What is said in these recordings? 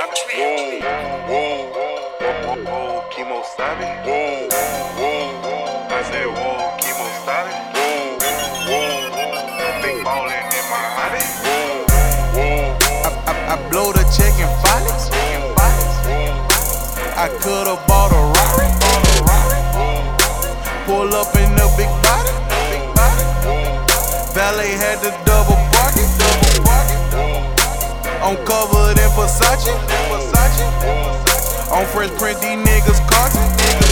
Kimo sabe? I said, whoa, Kimo sabe? Big ballin' in my hobby. I blow the check in Follies. I coulda bought a Rari. Pull up in the big body. Valet had the double parking. On covered in Versace. On Fresh Print, these niggas carting.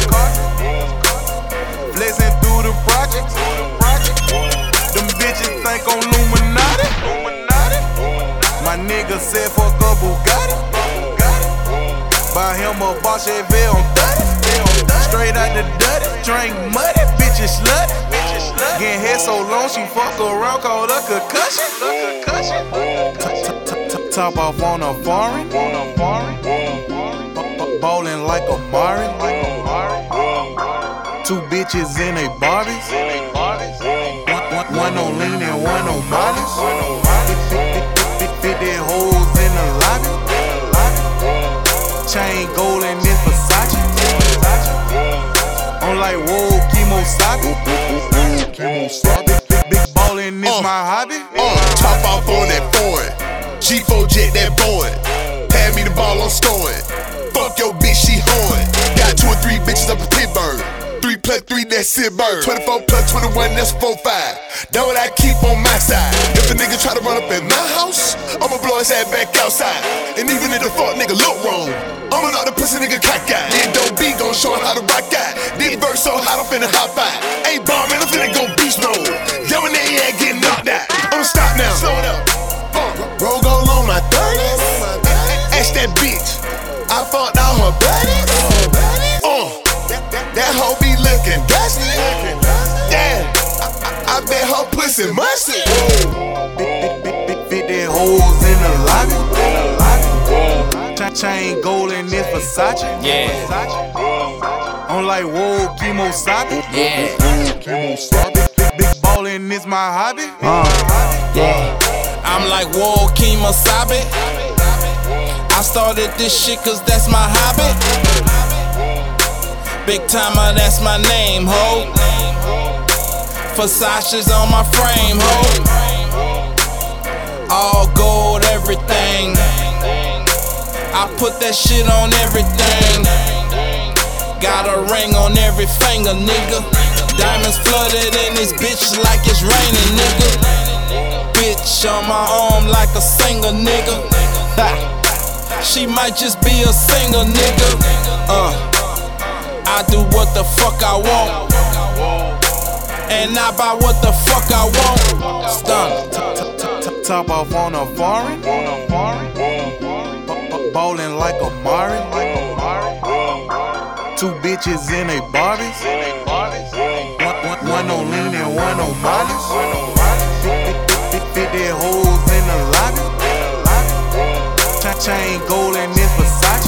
Flexing through the projects. Them bitches think I'm Illuminati. My nigga said fuck a Bugatti. Buy him a Boss Chevy on 30. Straight out the dirty. Drink muddy, bitches slutty. Getting head so long she fuck around, called a concussion. Top off on a foreign. Ballin' like a Mari. Two bitches in a Barbies. One on lean and one on Molly. 50 hoes in the lobby. Chain gold and this Versace. I'm like, whoa, Kimo sabe? Big ballin' is my hobby. Top off on that foreign. G4 jet that Boeing. Hand me the ball, I'm scoring. Fuck your bitch, she hoeing. Got 2 or 3 bitches up in Pittsburgh. 3 + 3, that's Sidburg. 24 + 21, that's 4-5. That what I keep on my side. If a nigga try to run up in my house, I'ma blow his ass back outside. And even if the fuck nigga look wrong, I'ma knock the pussy nigga cockeyed. Then dope B gon' show him how to rock out. This verse so hot, I'm finna hop out. Ain't bombing, I'm finna go beast mode. Yelling that he ain't getting knocked out. I'ma stop now, slow it up. Roll on my 30s. Ask that bitch, I fucked all her buddies. That hoe be looking dusty. Damn, I bet her pussy musty. 50 hoes in the lobby. Chain gold and this Versace. Yeah. I'm like, whoa, Kimo sabe? Yeah. Big ballin' is my hobby. Yeah. I'm like, whoa, Kimo sabe? I started this shit cause that's my hobby. Big timer, that's my name, ho. Versace's on my frame, ho. All gold, everything. I put that shit on everything. Got a ring on every finger, nigga. Diamonds flooded in this bitch like it's raining, nigga. Bitch on my arm like a singer, nigga. She might just be a singer, nigga. I do what the fuck I want, and I buy what the fuck I want. Stun. Top off on a foreign. Ballin' like a Mari. 2 bitches in a Barbies. One on lean and one on Molly. 50 hoes in the lobby. Chain gold and this Versace.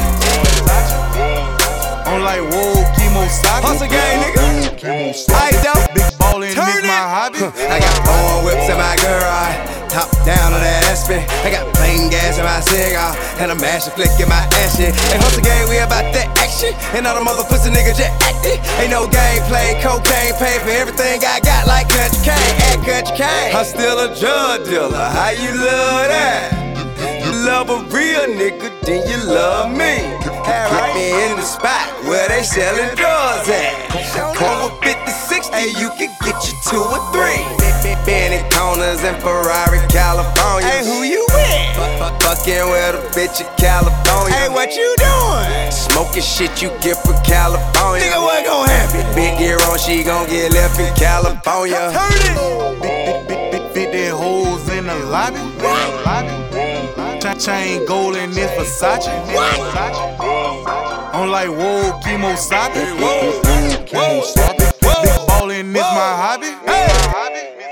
I'm like, whoa, Kimo sabe? Hustle gang, nigga. Aight though. Big ballin' is Turn my it. hobby. I got 4 whips in my garage, top down on that Aspen. I got plain gas in my cigar, and a mash flick in my action. And hustle gang, we about that action. And all the mother pussy niggas just acting. Ain't no game play, cocaine pay for everything I got like Country Kane, at Country Kane. I'm still a drug dealer, how you love that? You love a real nigga, then you love me. Have me in the spot where they selling drugs at. Over 56, and you can get you 2 or 3. Benny Corners in Ferrari, California. Hey, who you with? Fucking with a bitch in California. Hey, what you doing? Smoking shit you get from California. Nigga, what gon' happen? Big gear on, she gon' get left in California. Turn it. 50 hoes in the lobby. Chain gold and this Versace. I'm like, whoa, Kimo sabe? Big ballin' is my hobby.